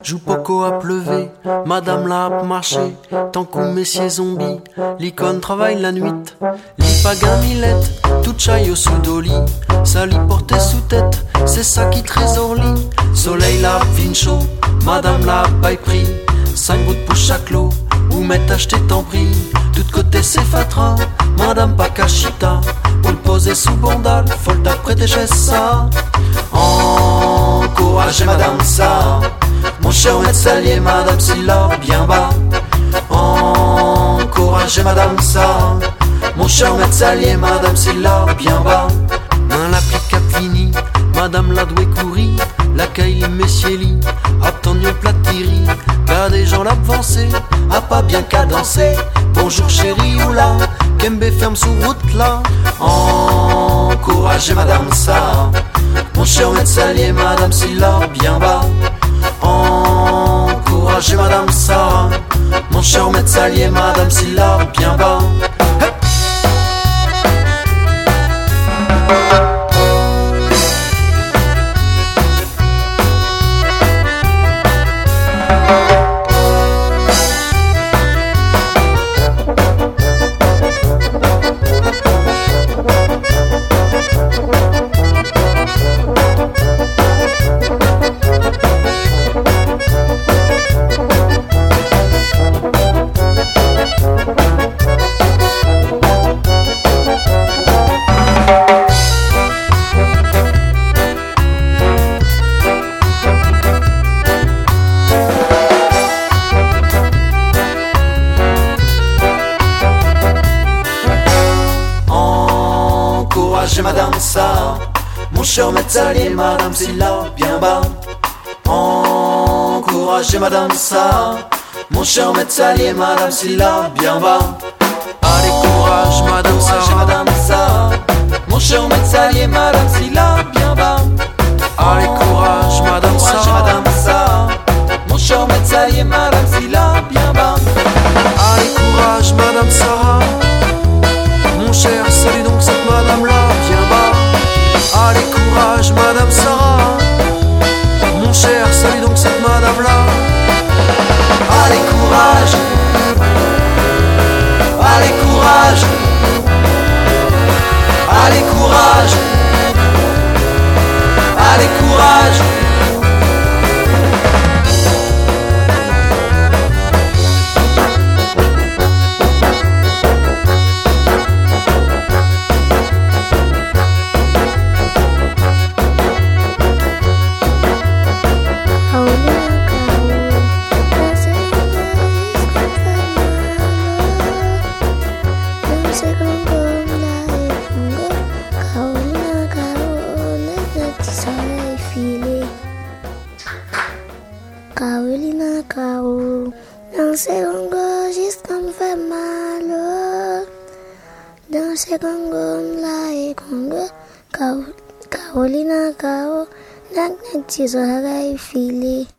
Jou poco a pleuvé, madame l'a ap marché, tant qu'au messieurs zombies, l'icône travaille la nuit, li paga millette, tout chaille au sous d'oli, ça li portait sous tête, c'est ça qui trésor lit, soleil la vin chaud, madame l'a paille pris, 5 gouttes pour chaque lot, ou met acheté tant prix, tout côté c'est fatra, madame pas cachita, pour le poser sous bandal, faut le prêter chez ça, encouragez madame ça. Mon cher maître salier, madame Silla, bien bas. Encouragez madame ça. Mon cher maître salier, madame Silla, bien bas. Main la pique cap fini, madame la douée courir. L'accueil les messieurs lit, attention platiri. Gars des gens l'avancé, a pas bien cadencé. Bonjour chérie, oula, Kembe ferme sous route là. Encouragez madame ça. Mon cher maître salier, madame Silla, bien bas. Encouragez madame Sarah, mon cher maître salier, madame Silla, bien bas. Hey. Encouragez madame ça, mon cher maître salier, madame Silla, bien bas. Encouragez madame ça, mon cher maître salier, madame Silla, bien bas. Allez courage madame ça, madame ça, mon cher maître salier, madame Silla, bien bas. Allez courage madame ça, madame ça, mon cher maître salier, madame Silla, bien bas. Allez courage madame Sarah, mon cher salut donc cette madame là, bien bas. Allez courage madame Sarah, mon cher salut donc cette madame là. Allez courage, allez courage, allez courage, allez courage. Carolina Caro, danser Congo jusqu'à me faire mal. Danser Congo, la et Congo. Carolina Caro, nak nak tisohara filé.